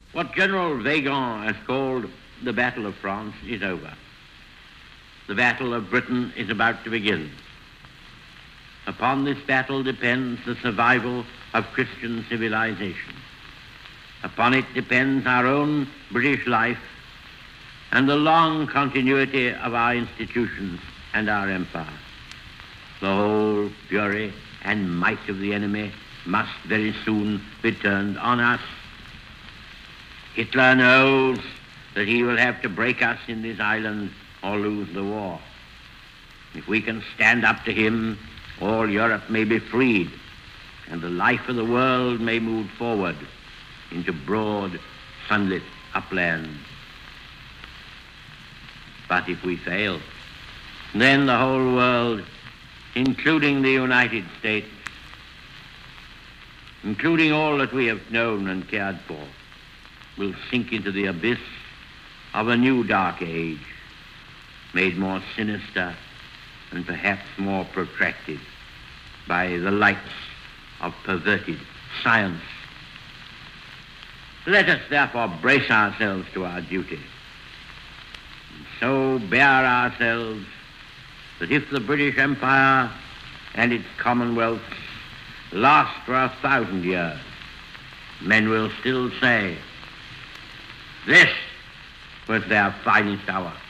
What General Weygand has called the Battle of France is over. The battle of Britain is about to begin. Upon this battle depends the survival of Christian civilization. Upon it depends our own British life and the long continuity of our institutions and our empire. The whole fury and might of the enemy must very soon be turned on us. Hitler knows that he will have to break us in this island or lose the war. If we can stand up to him, all Europe may be freed, and the life of the world may move forward into broad, sunlit uplands. But if we fail, then the whole world, including the United States, including all that we have known and cared for, will sink into the abyss of a new dark age, made more sinister and perhaps more protracted by the lights of perverted science. Let us therefore brace ourselves to our duty, and so bear ourselves that if the British Empire and its commonwealths last for 1,000 years, men will still say, this was their finest hour.